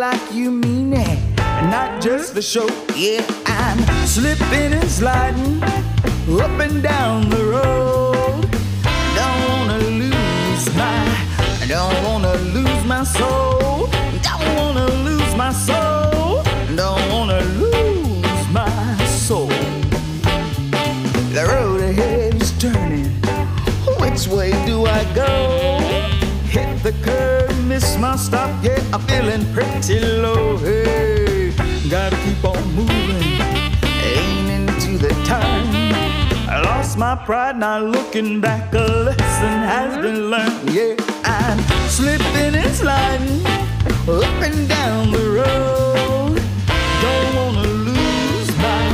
like you mean it, not just for show. Yeah, I'm slipping and sliding up and down the road. Don't wanna lose my soul. Don't wanna lose my soul. Don't wanna lose my soul. The road ahead is turning. Which way do I go? Hit the curb, miss my stop. Yeah, I'm feeling pretty low. Hey, gotta keep on moving, aiming to the time. I lost my pride, not looking back. A lesson has been learned. Yeah, I'm slipping and sliding up and down the road. Don't wanna lose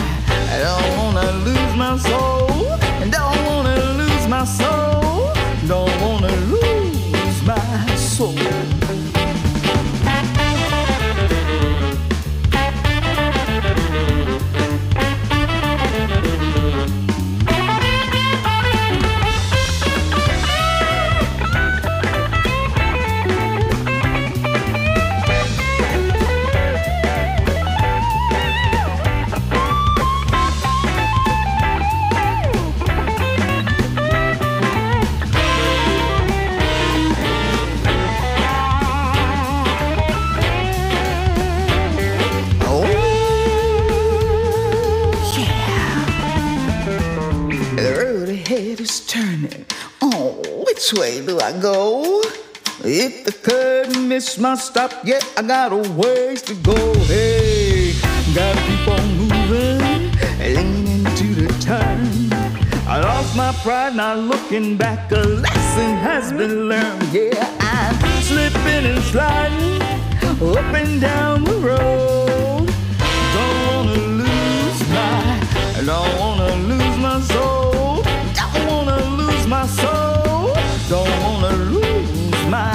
my soul. Don't wanna lose my soul. Don't wanna lose my soul. Head is turning. Oh, which way do I go? If the curb miss my stop, yeah, I got a ways to go. Hey, gotta keep on moving, leaning to the turn. I lost my pride, not looking back. A lesson has been learned. Yeah, I'm slipping and sliding up and down the road. Don't wanna lose my soul. My soul, don't wanna lose my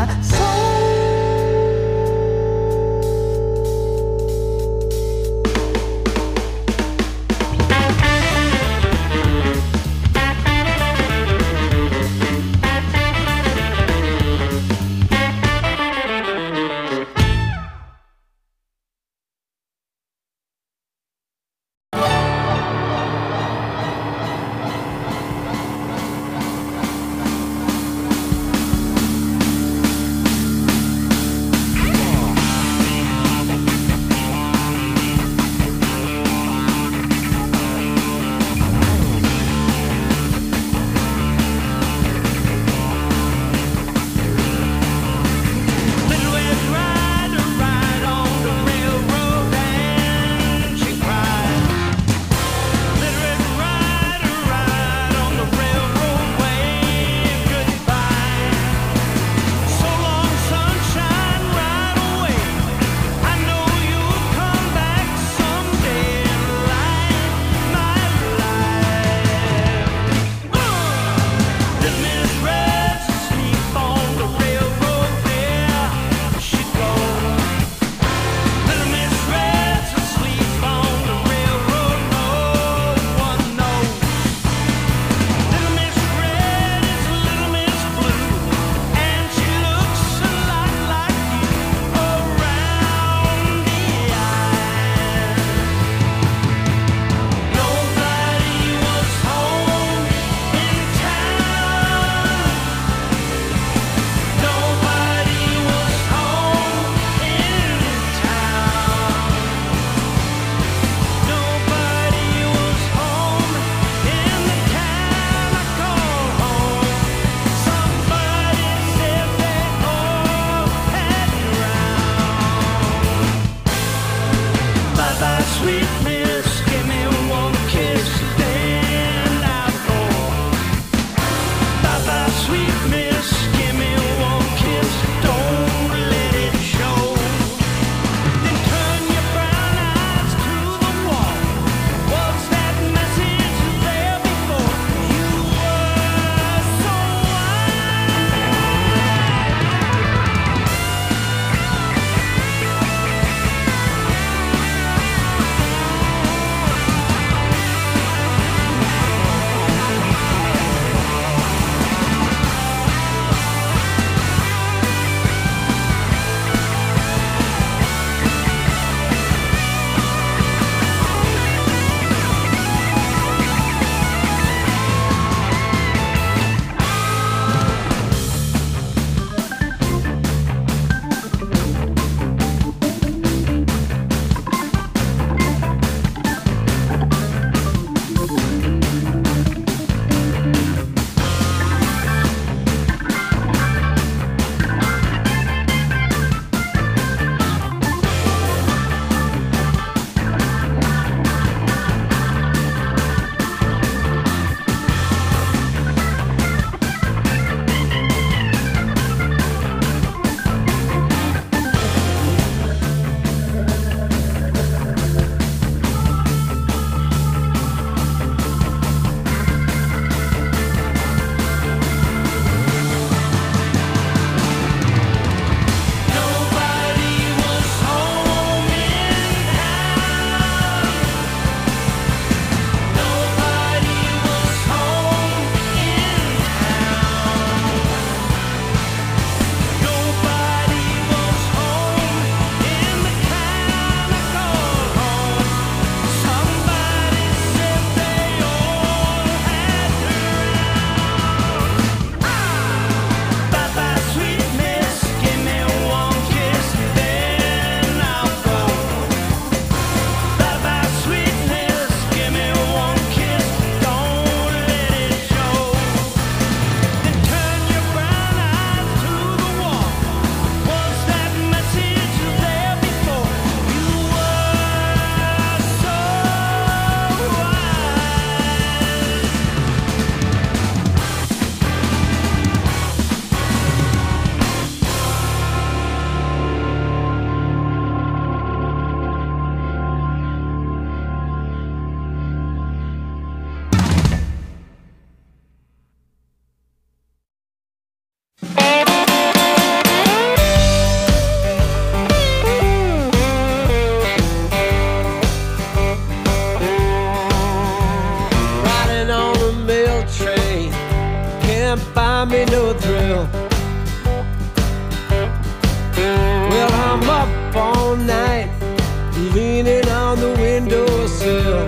on the windowsill.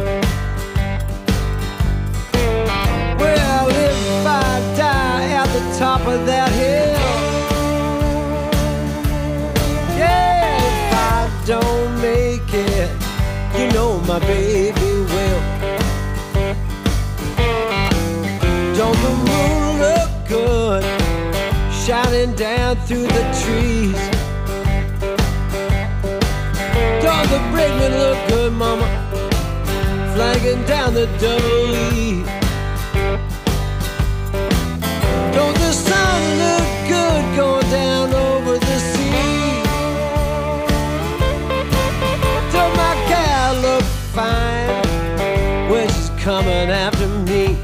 Well, if I die at the top of that hill, yeah, if I don't make it, you know my baby will. Don't the moon look good, shining down through the trees? Don't the brakeman look good, mama, flagging down the double E? Don't the sun look good going down over the sea? Don't my gal look fine when she's coming after me?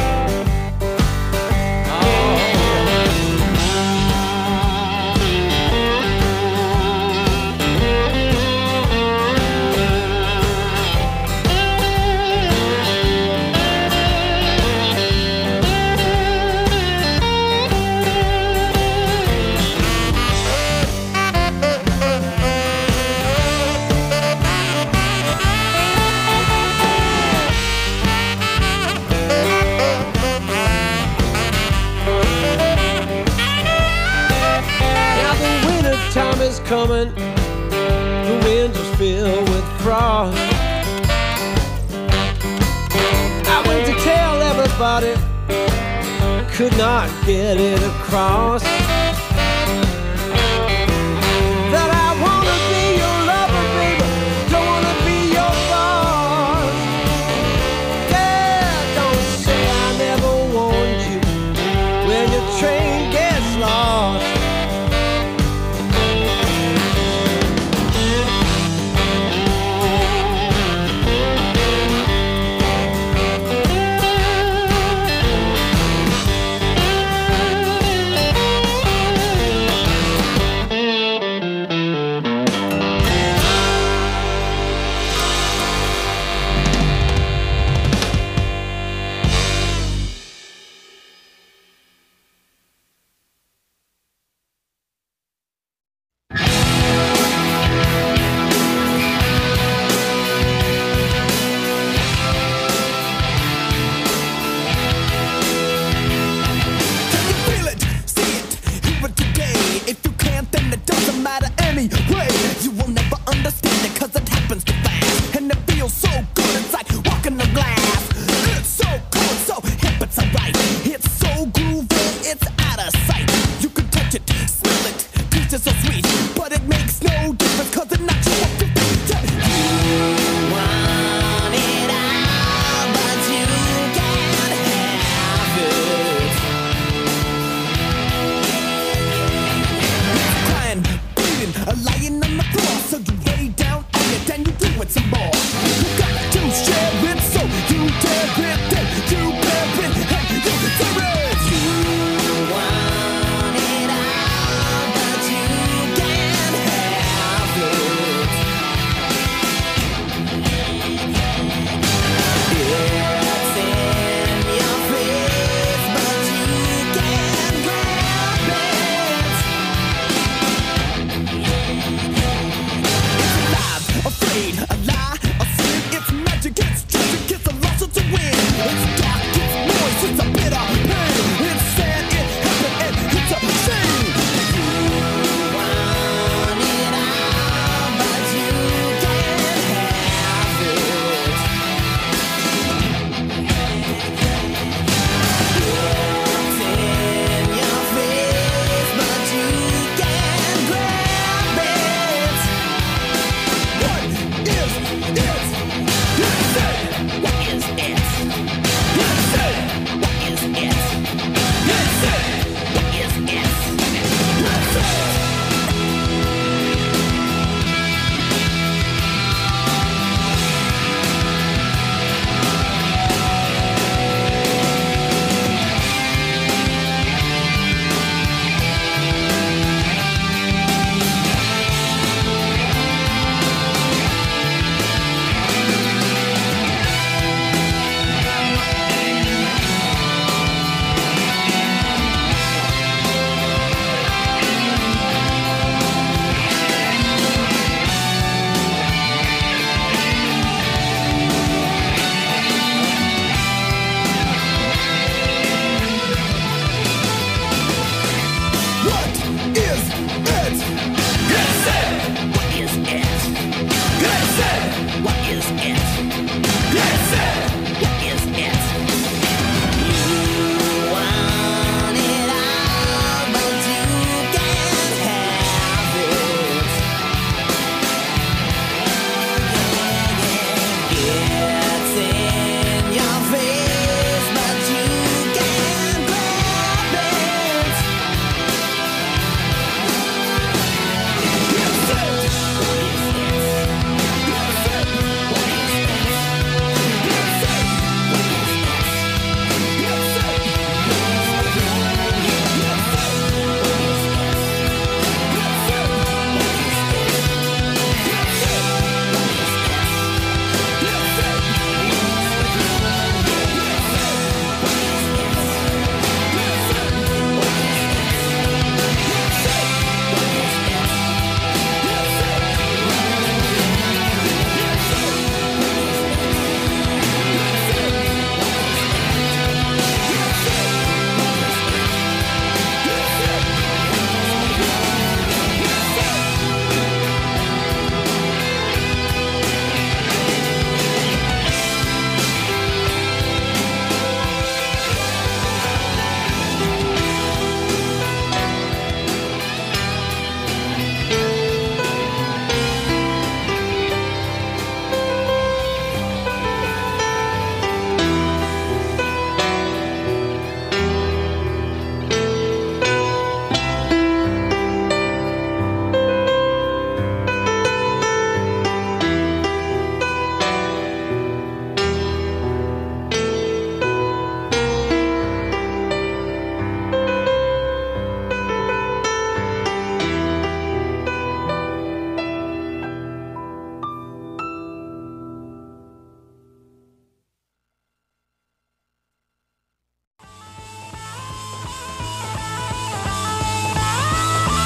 Time is coming, the winds are filled with frost. I went to tell everybody, could not get it across, that I wanna be your lover, baby, don't wanna be your boss. Yeah, don't say I never warned you when your train gets lost. Lying on the floor, so you lay down on your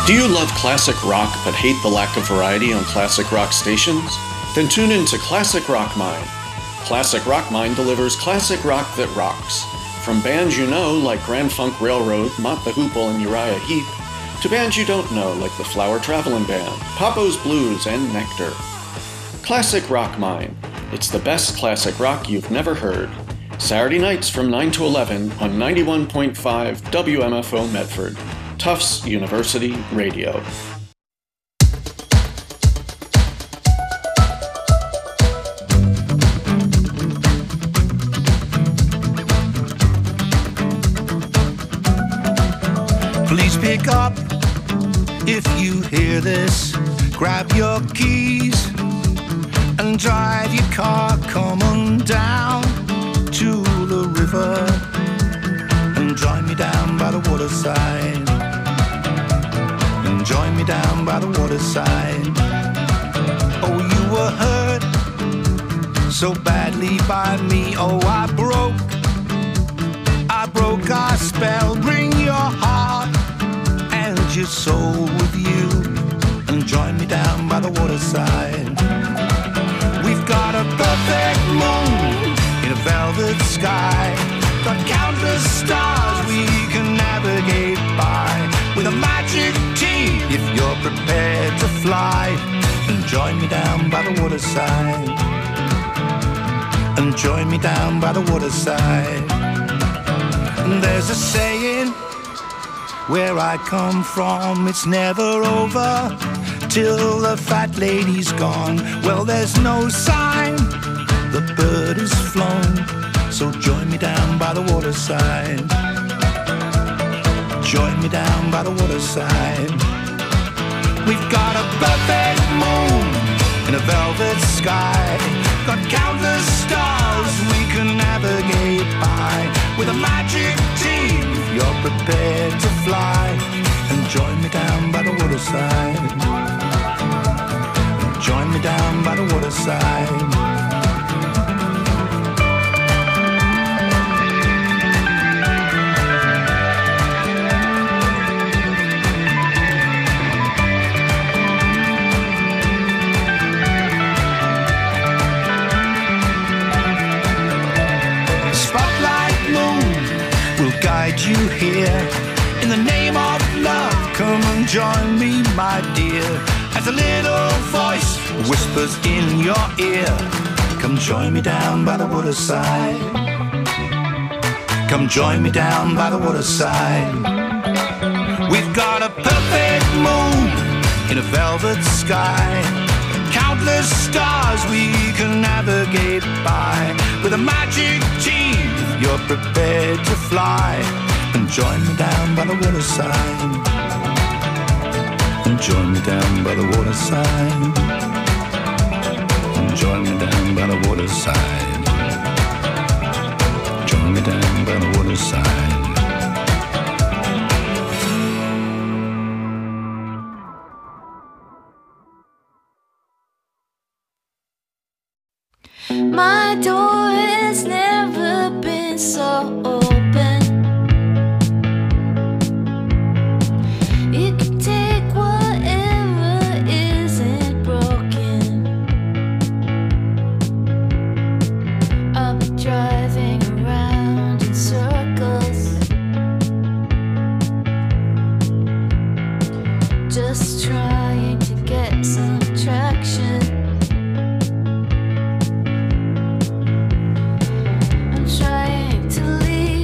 Do you love classic rock but hate the lack of variety on classic rock stations? Then tune in to Classic Rock Mind. Classic Rock Mind delivers classic rock that rocks. From bands you know like Grand Funk Railroad, Mott the Hoople, and Uriah Heep, to bands you don't know like the Flower Traveling Band, Papo's Blues, and Nectar. Classic Rock Mind. It's the best classic rock you've never heard. Saturday nights from 9 to 11 on 91.5 WMFO Medford. Tufts University Radio. Please pick up if you hear this. Grab your keys and drive your car. Come on down to the river and join me down by the waterside. And join me down by the waterside. Oh, you were hurt so badly by me. Oh, I broke our spell. Bring your heart and your soul with you and join me down by the waterside. We've got a perfect moon in a velvet sky. Got countless stars we can navigate by. With a magic tea if you're prepared to fly. And join me down by the waterside. And join me down by the waterside. And there's a saying where I come from, it's never over till the fat lady's gone. Well, there's no sign the bird has flown, so join me down by the waterside. Join me down by the waterside. We've got a perfect moon in a velvet sky. Got countless stars we can navigate by. With a magic team, you're prepared to fly. And join me down by the waterside. And join me down by the waterside. Guide you here in the name of love. Come and join me, my dear, as a little voice whispers in your ear. Come join me down by the waterside. Come join me down by the waterside. We've got a perfect moon in a velvet sky. Countless stars we can navigate by. With a magic team, you're prepared to fly. And join me down by the waterside. And join me down by the waterside. And join me down by the waterside. Join me down by the waterside. My door has never been so open. You can take whatever isn't broken. I'll be driving around in circles, just trying to get some traction. Trying to leave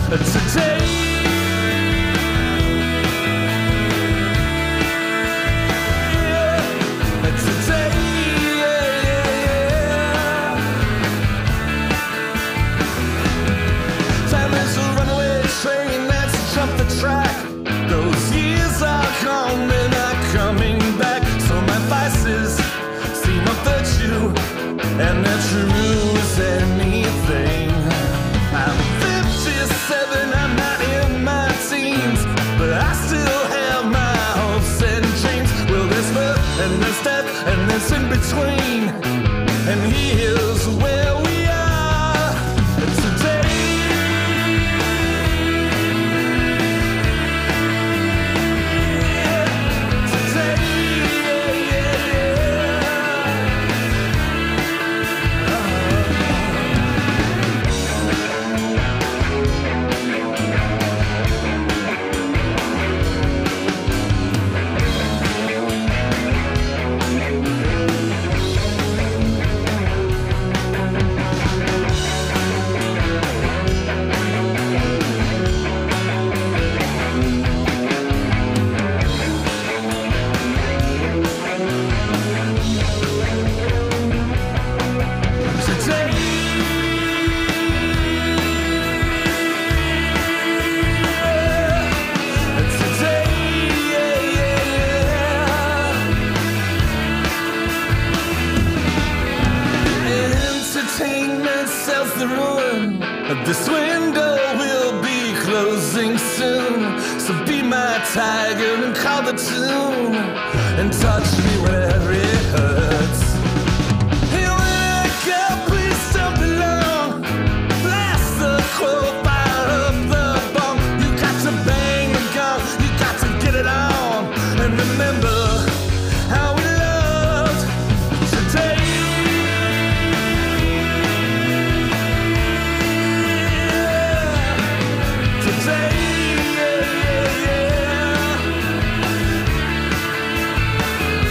today. Time is a runaway train that's jumped the track. Those years are gone, they're not coming back. So my vices seem a virtue, and they're true as anything. I'm 57, I'm not in my teens, but I still have my hopes and dreams. Well, there's birth and there's death and there's in between, and here's where we are today. Entertainment sells the ruin. This window will be closing soon. So be my tiger and call the tune, and touch me wherever it hurts. Hey, when I go, please don't be long. Blast the crow, fire up the bomb. You got to bang the gong, you got to get it on, and remember how we loved today. Today, yeah, yeah, yeah.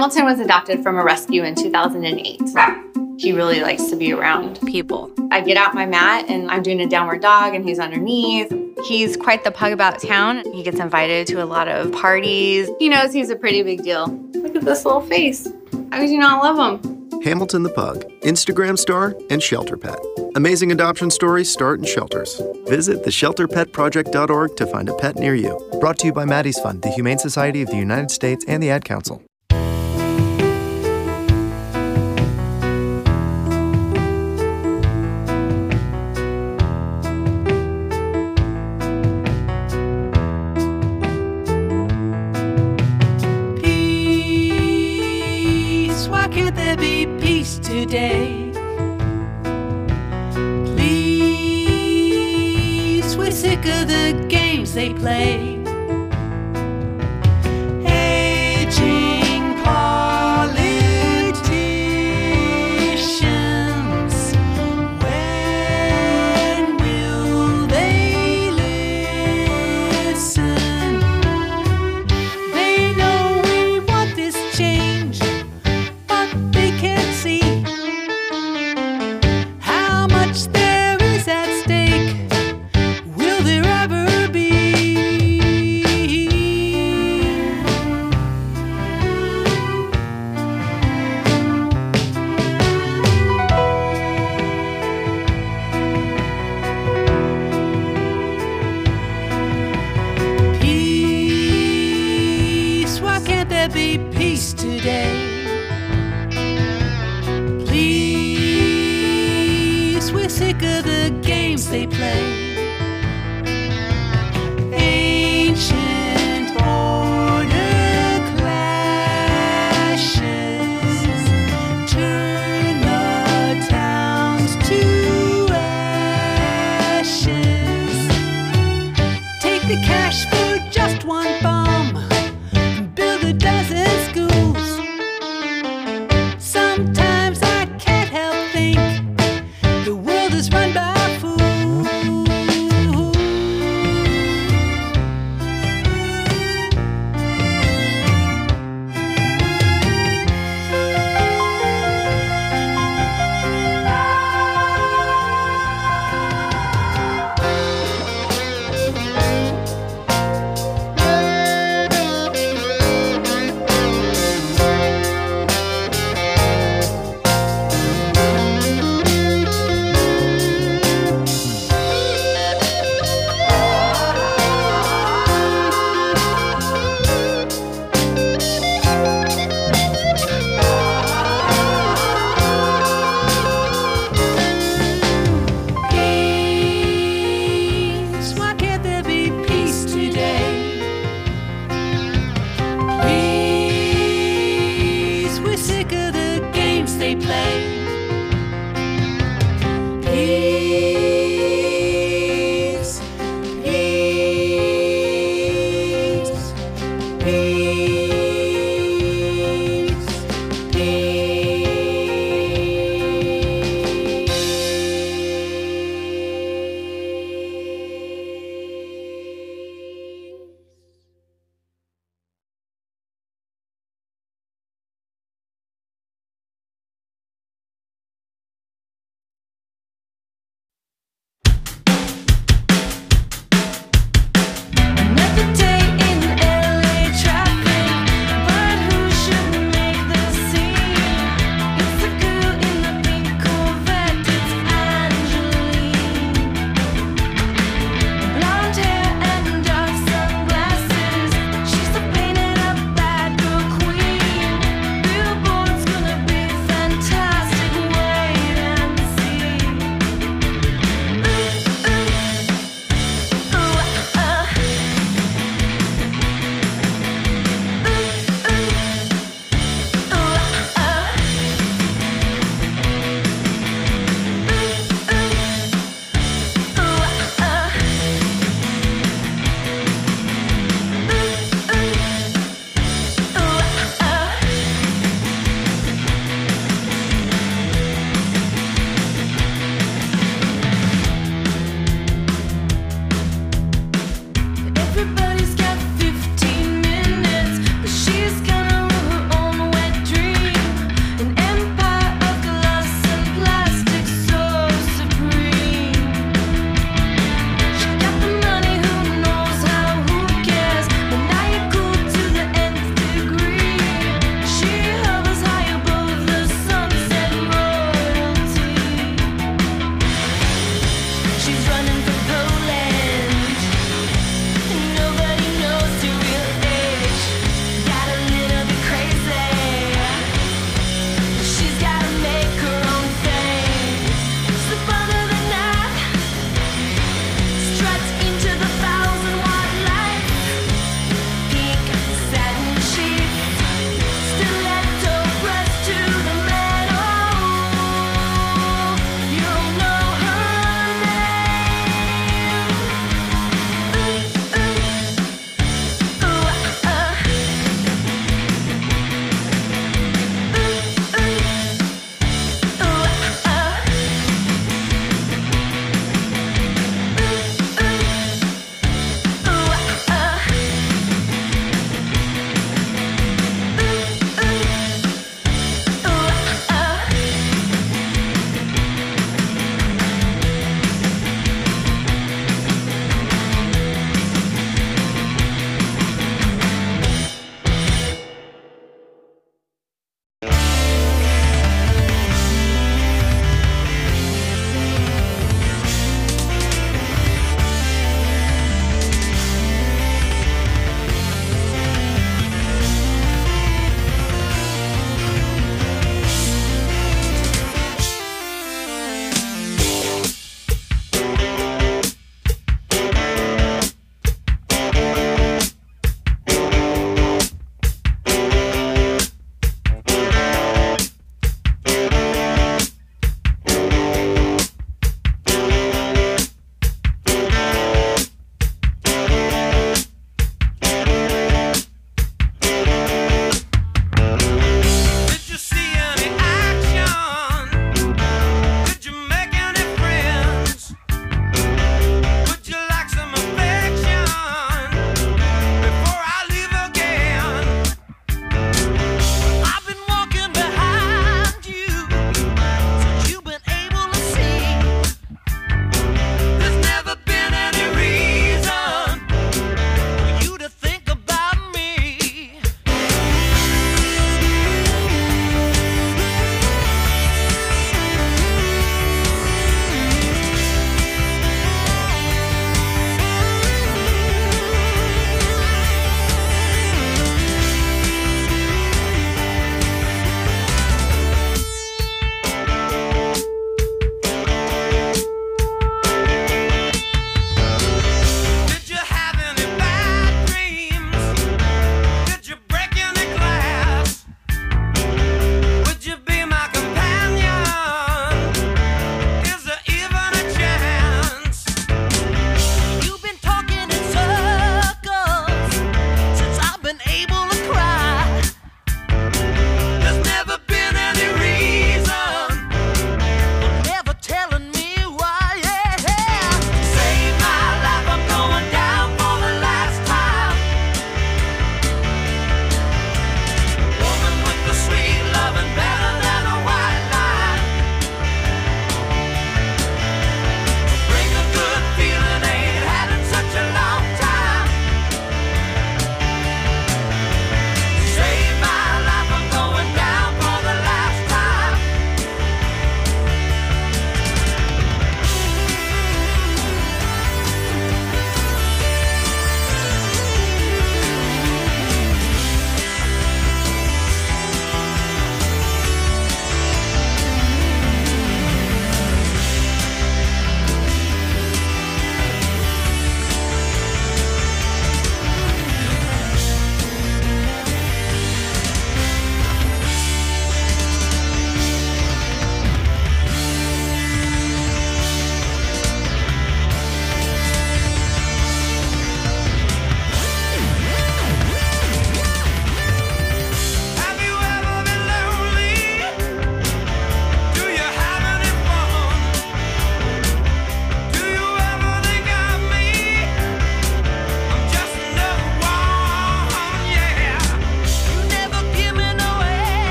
Hamilton was adopted from a rescue in 2008. He really likes to be around people. I get out my mat and I'm doing a downward dog and he's underneath. He's quite the pug about town. He gets invited to a lot of parties. He knows he's a pretty big deal. Look at this little face. How could you not love him? Hamilton the Pug, Instagram star and shelter pet. Amazing adoption stories start in shelters. Visit theshelterpetproject.org to find a pet near you. Brought to you by Maddie's Fund, the Humane Society of the United States, and the Ad Council. Today, please, we're sick of the games they play. Aging politicians, when will they listen? They know we want this change, but they can't see there is at stake. Will there ever be? Peace, why can't there be peace today? We're sick of the games they play. Ancient border clashes turn the towns to ashes. Take the cash for just one bomb, build a dozen schools. Sometimes I can't help think the world is run by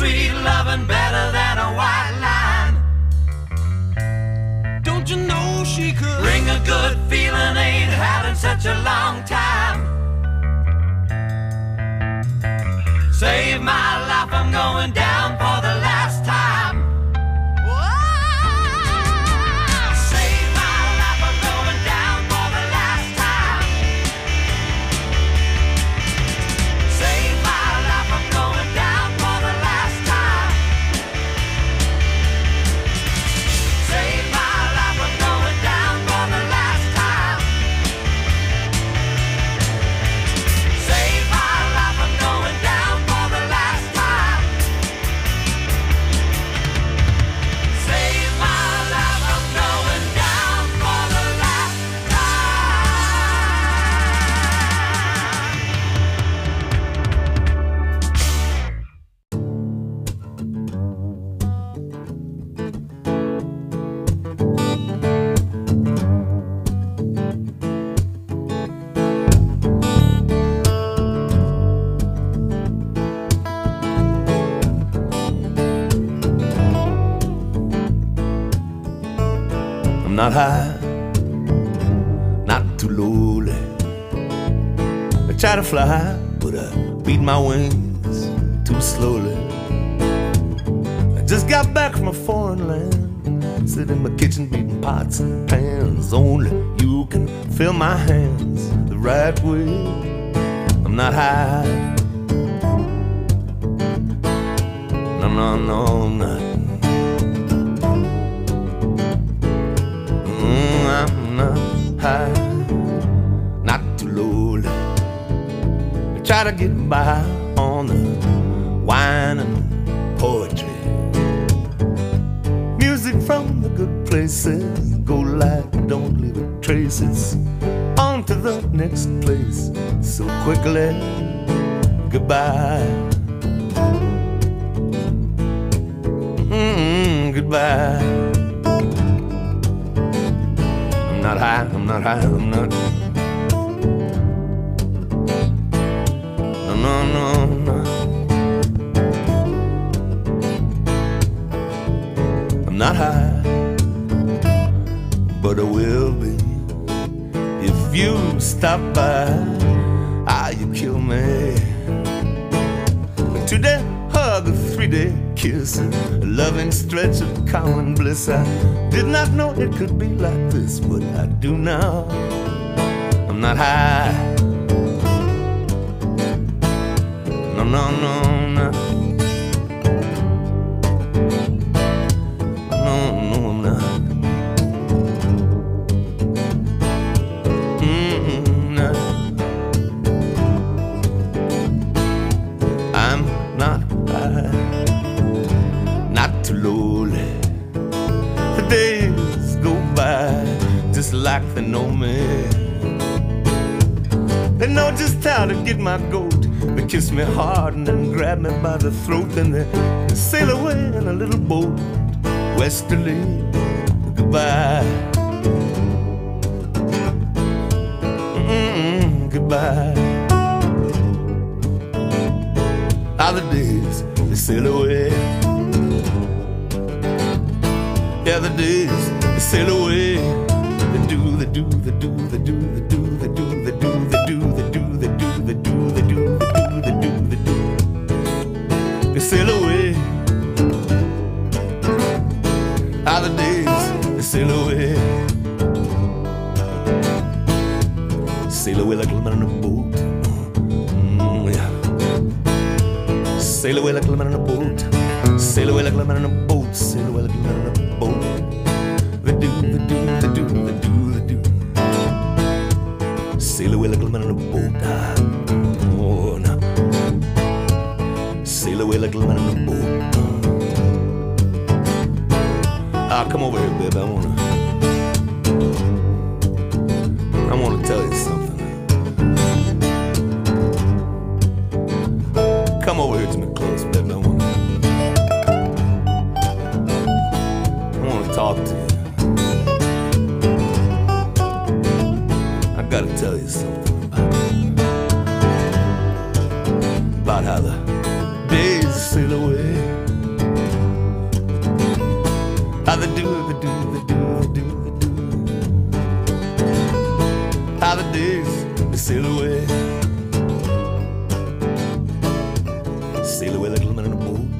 sweet loving better than a white line. Don't you know she could bring a good feeling? Ain't had in such a long time. Save my life, I'm going down for the last time. Save my life, I'm going down for the last time. Save my life, I'm going down for the last time. Save my life, I'm going down for the last time. Save my life, I'm going down for the last time. Save my life, I'm going down for the last I'm not high, not too lowly. I try to fly, but I beat my wings too slowly. I just got back from a foreign land, sit in my kitchen beating pots and pans. Only you can fill my hands the right way. I'm not high, no, no, no, I'm not. I'm not high, not too lowly. I try to get by on the wine and poetry. Music from the good places, go light, don't leave it traces. On to the next place, so quickly, goodbye. Goodbye. I'm not high, I'm not high, I'm not. No, no, no, no. I'm not high, but I will be if you stop by. Ah, you kill me. But 2-day hug, a 3-day kiss, a loving stretch of common bliss. I did not know it could be like this, but I do now. I'm not high, no, no, no, no. No, no, I'm not. No. I'm not high, not too lowly. The days go by just like they know me. They know just how to get my goat. They kiss me hard and then grab me by the throat. Then they sail away in a little boat westerly. Goodbye. Goodbye. How the days they sail away. Yeah, the days they sail away. They do, they do, they do, they do, they do, they do, they do, they do, they do, they do, they do, they do, they do, they do. They sail away. How the days they sail away. Sail away like a man on a boat. Yeah. Sail away like a man on a boat. Sail away like a man on a boat. Sail away like a man on a boat. They do, they do, they do, they do, they do. Sail away like a man on a boat. Oh, no. Sail away like a man on a boat. Ah, come over here, baby. I wanna tell you something. Come over here to me close, baby. I wanna talk to you. I gotta tell you something about how the days sail away. How they do, they do, they do, they do, they do. How the days they sail away. Sail away like a little man in a boat.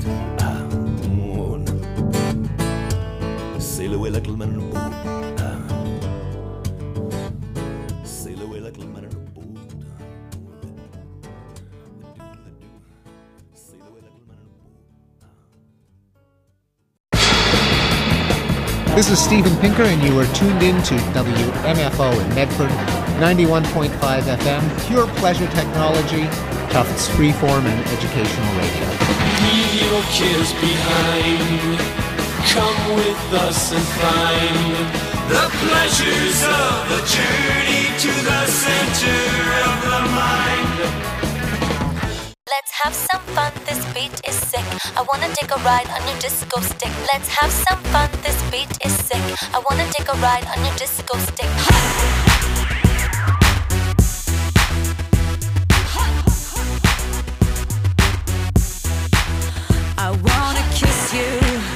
Sail away like a little man in a boat. Sail away like a little man in a boat. Sail away like a little man in a boat. This is Steven Pinker, and you are tuned in to WMFO in Medford, 91.5 FM, pure pleasure technology, Tufts freeform and educational radio. Leave your cares behind. Come with us and find the pleasures of the journey to the center of the mind. Let's have some fun, this beat is sick. I wanna take a ride on your disco stick. Let's have some fun, this beat is sick. I wanna take a ride on your disco stick. I wanna kiss you,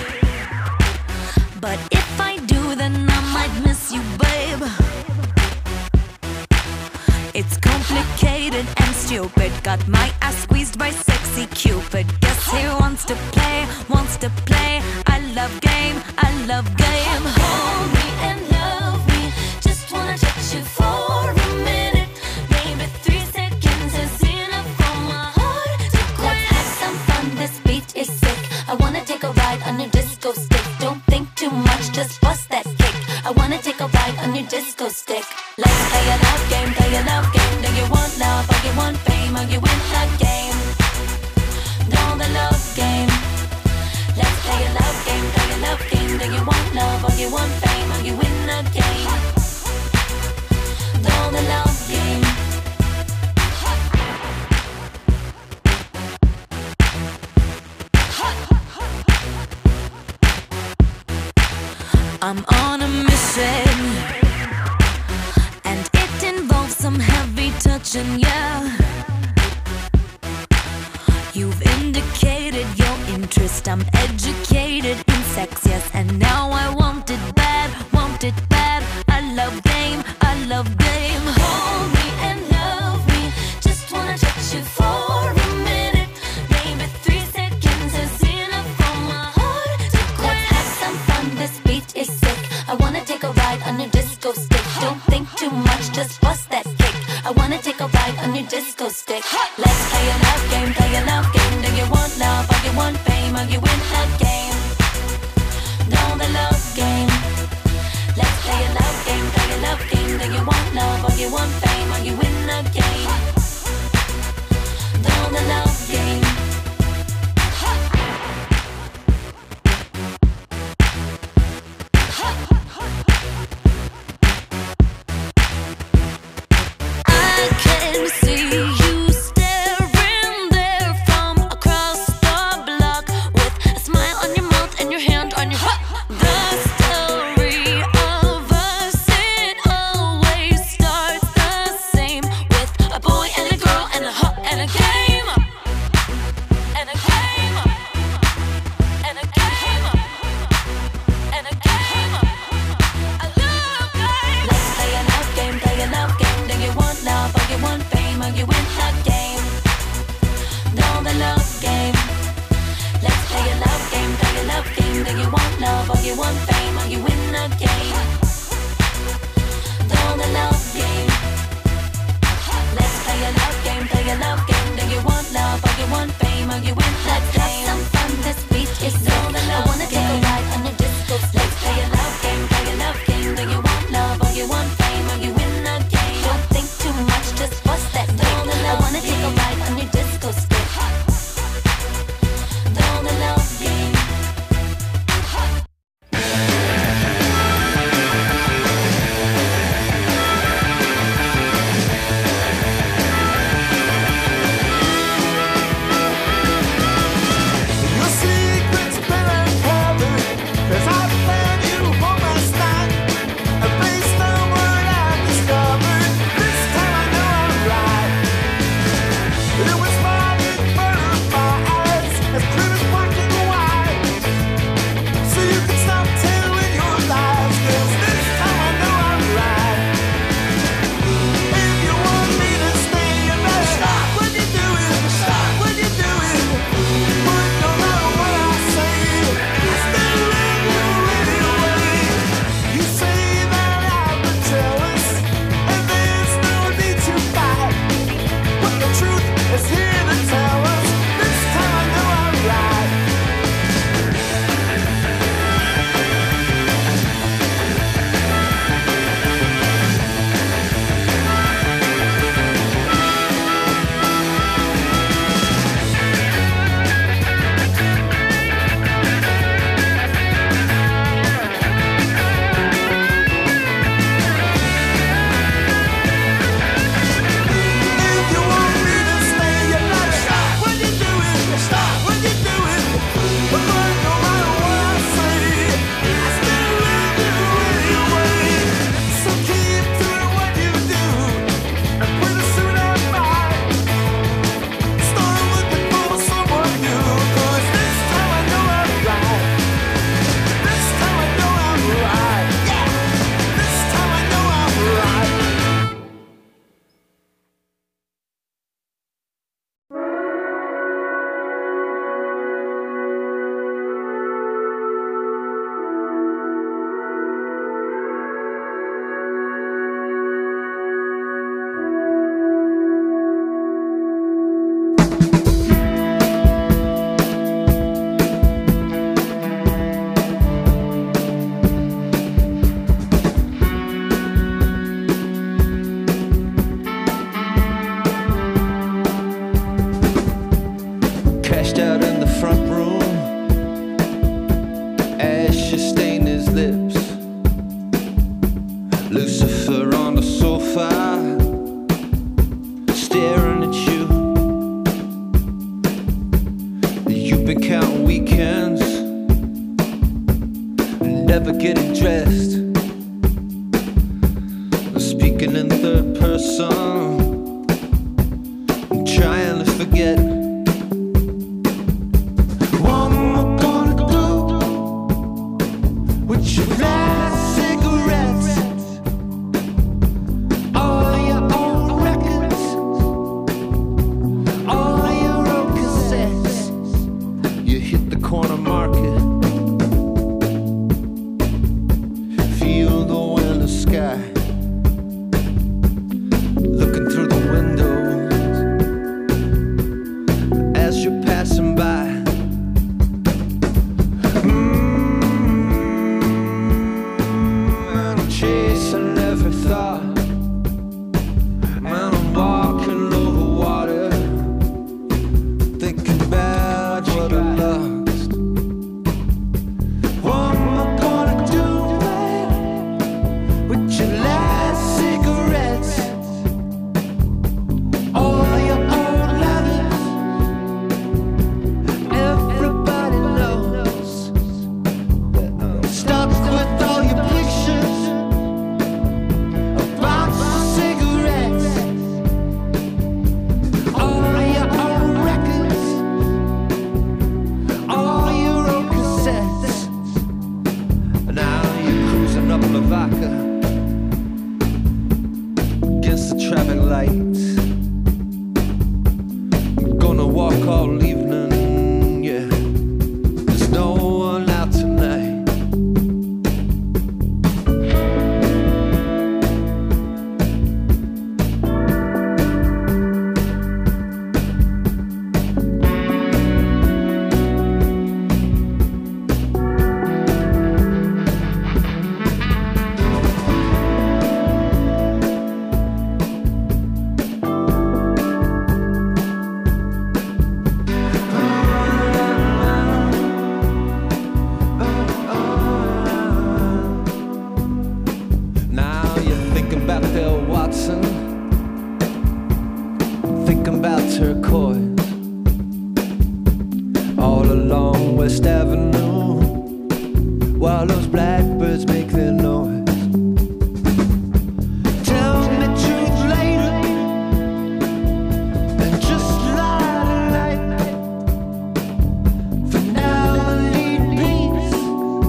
but if I do, then I might miss you, babe. It's complicated and stupid. Got my ass squeezed by sexy Cupid. Guess he wants to play, wants to play. I love game, I love game. Hold me and love me. Just wanna touch you for a minute. Maybe 3 seconds is enough for my heart to quit. Let's have some fun, this beat is sick. I wanna take a ride on your disco stick. Don't think too much, just bust that kick. I wanna take a ride on your disco stick. Let's play a love game, play a love game. Do you want love or you want fame? Or you win the game? Know the love game. Let's play a love game, play a love game. Do you want love or you want fame? Or you win the game? Know the love game. I'm on a mission, and it involves some heavy touching, yeah. You've indicated your interest, I'm educated in sex, yes. And now I want it bad, want it bad. I love game, I love game. Hold me and love me, just wanna touch you for a minute. Maybe 3 seconds is enough for my heart to quit. Let's have some fun, this beat is sick. I wanna take a ride on your disco stick. Don't think too much, just bust that kick. I wanna take a ride on your disco stick. Let's play a love game, play a love game. Do you want love or you want fame? Or you win the game? Know the love game. Let's play a love game, play a love game. Do you want love or you want fame? Or you win the game? Know the love game. I can see you staring there from across the block, with a smile on your mouth and your hand on your heart. The story of us, it always starts the same, with a boy and a girl and a game. fire, staring at you. You've been counting weekends, never getting dressed, speaking in third person, trying to forget. What am I gonna do with your last cigarettes? All your old records, all your old cassettes. You hit the corner market, feel the winter sky, looking through the windows as you're passing by. I'm chasing every thought, man, I'm walking over water, thinking about what I lost. What am I gonna do, babe, with your last cigarettes? All your old lovers, everybody knows that I'm stuck with all your pictures, a box of cigarettes, all your old records, all your old cassettes. Now you're cruising up Lavaca against the traffic lights. Gonna walk all evening, yeah. There's no one out tonight. Now you're thinking about Bill Watson, thinking about turquoise, all along West Avenue, while those blackbirds make their noise. Tell me truth later, and just lie tonight. For now I need peace,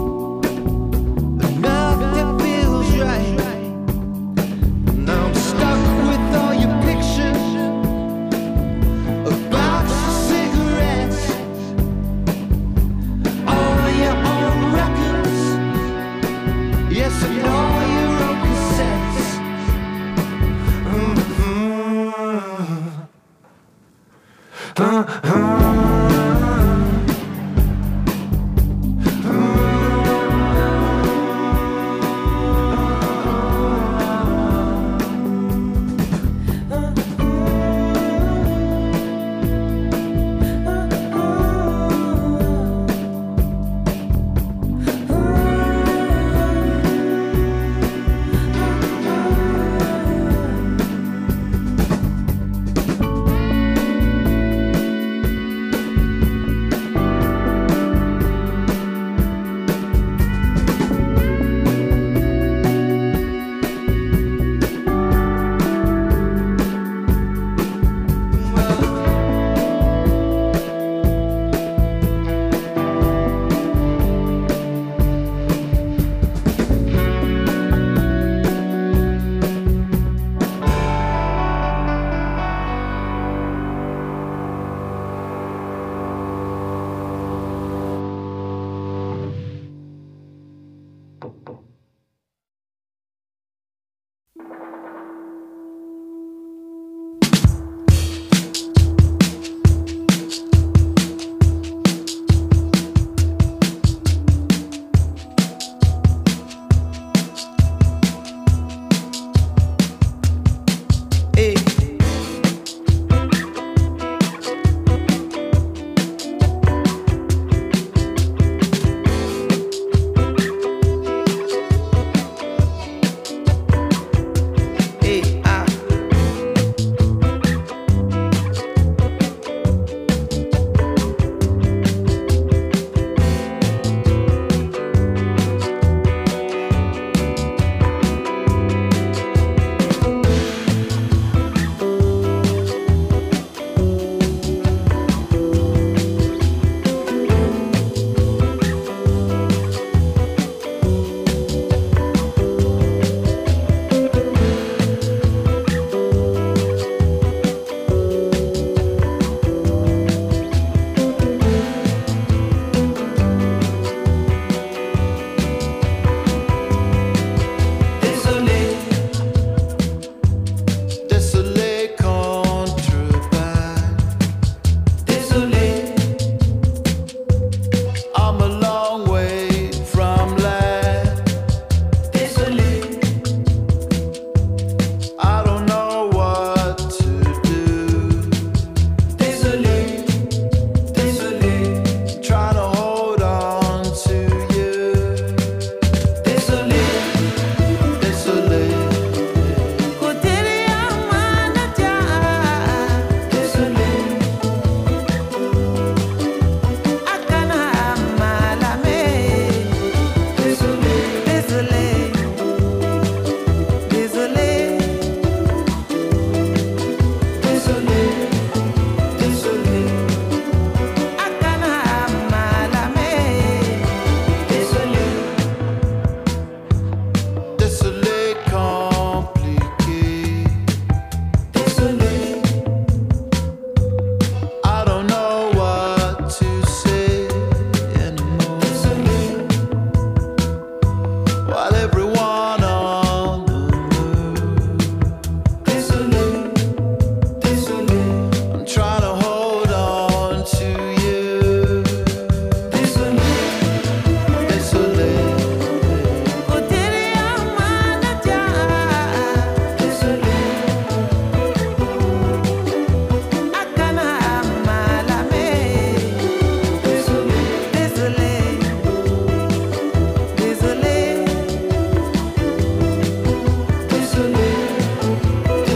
nothing feels right. Now I'm stuck with all your pictures, a box of cigarettes, all your old records, yes, and all your old cassettes. Mm-hmm.